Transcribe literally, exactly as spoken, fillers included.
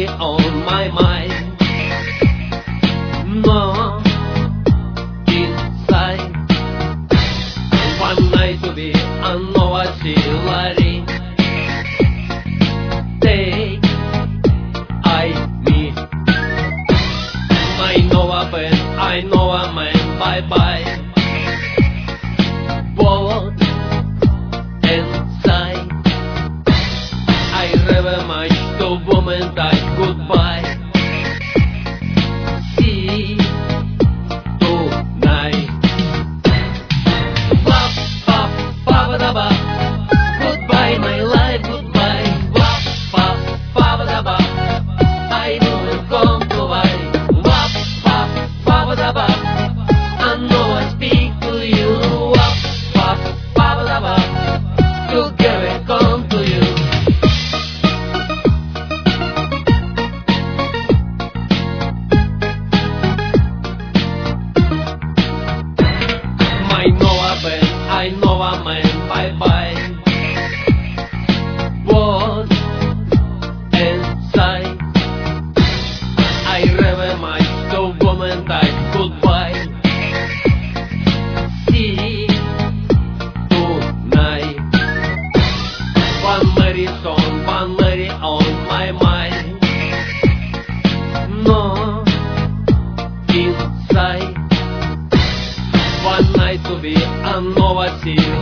lady on my mind. No, inside. One night to be a Nova Chilari. Take I me. My Nova pen, I know a man, bye bye. What inside? I never much to woman that goodbye. See tonight. Wap wap wap da ba. Goodbye my life, goodbye. Wap wap wap da ba. I will come to buy. Wap wap wap da ba. I know I speak to you. Wap wap wap da ba. Together come to you. I know a man, I know a man, bye bye. What inside? I never mind the woman that goodbye. See tonight. One lady on, one lady on my mind. No inside. One night to be a Nova Chilari.